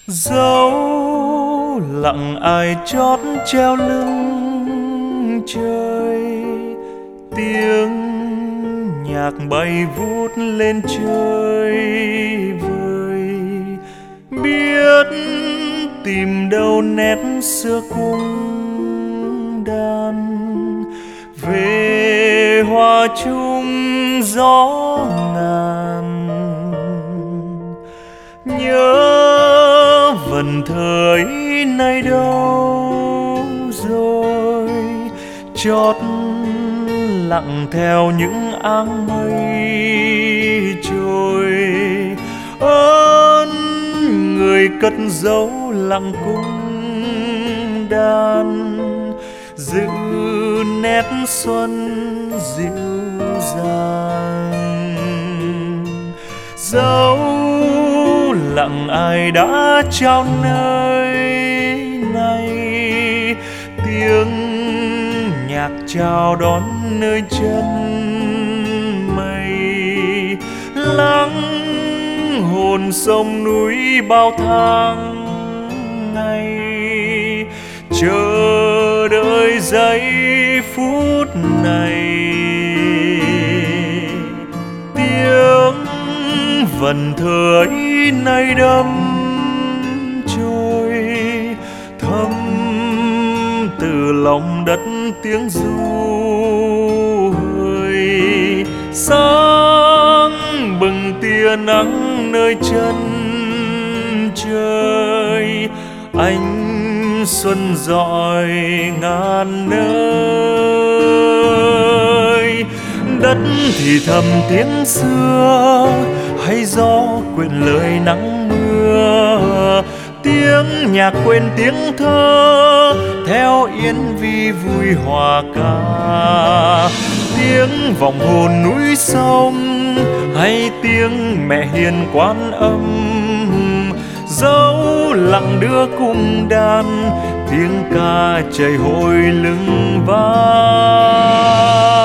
dấu lặng ai chót treo lưng trời, tiếng nhạc bay vút lên trời vời. Biết tìm đâu nét xưa cung đàn, về hòa chung gió ngàn. Nhớ vần thơ ấy nay đâu rồi, chót lặng theo những áng mây trôi. Ơn người cất giấu lặng cung đàn, giữ nét xuân dịu dàng. Dấu lặng ai đã trao nơi này, tiếng nhạc chào đón nơi chân mây. Lắng hồn sông núi bao tháng ngày, chờ đợi giây phút này. Tiếng vần thơ ấy nay đâm trôi, thấm từ lòng đất tiếng ru hơi. Sáng bừng tia nắng nơi chân trời, ánh xuân rọi ngàn nơi. Đất thì thầm tiếng xưa, hay gió quyện lời nắng mưa. Tiếng nhạc quên tiếng thơ, theo yên vi vui hòa ca. Tiếng vọng hồn núi sông, hay tiếng mẹ hiền Quan Âm. Dấu lặng đưa cung đàn, tiếng ca chảy hội lưng vang.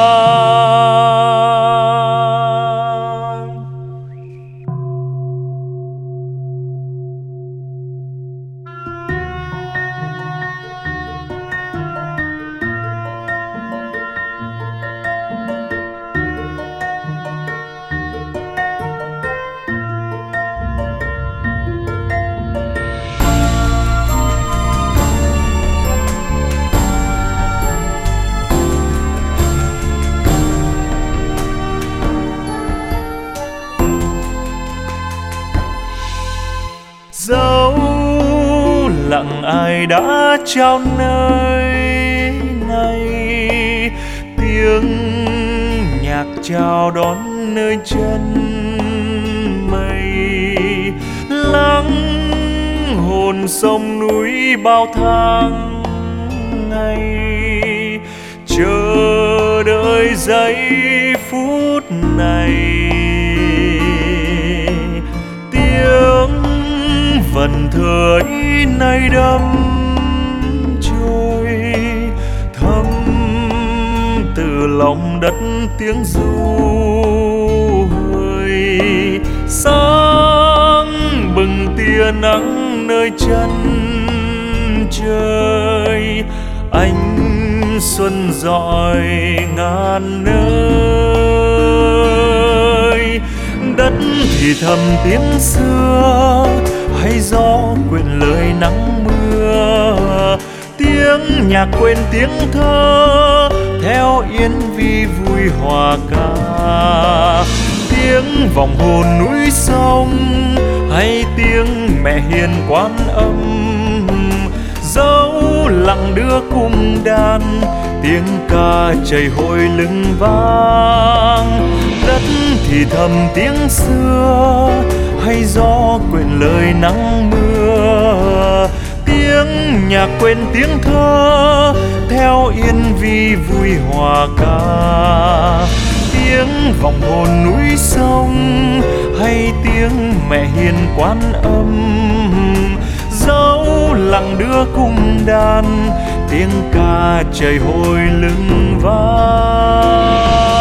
Dấu lặng ai đã trao nơi này, tiếng nhạc chào đón nơi chân mây. Lắng hồn sông núi bao tháng ngày, chờ đợi giây phút này. Vần thơ ấy nay đâm trôi, thấm từ lòng đất tiếng ru hơi. Sáng bừng tia nắng nơi chân trời, ánh xuân rọi ngàn nơi. Đất thì thầm tiếng xưa, hay gió quyện lời nắng mưa. Tiếng nhạc quên tiếng thơ, theo yên vi vui hòa ca. Tiếng vọng hồn núi sông, hay tiếng mẹ hiền Quan Âm. Dấu lặng đưa cung đàn, tiếng ca chảy hội lưng vang. Đất thì thầm tiếng xưa, hay gió quyện lời nắng mưa. Tiếng nhạc quên tiếng thơ, theo yên vi vui hòa ca. Tiếng vọng hồn núi sông, hay tiếng mẹ hiền Quan Âm. Dấu lặng đưa cung đàn, tiếng ca chảy hội lưng vang.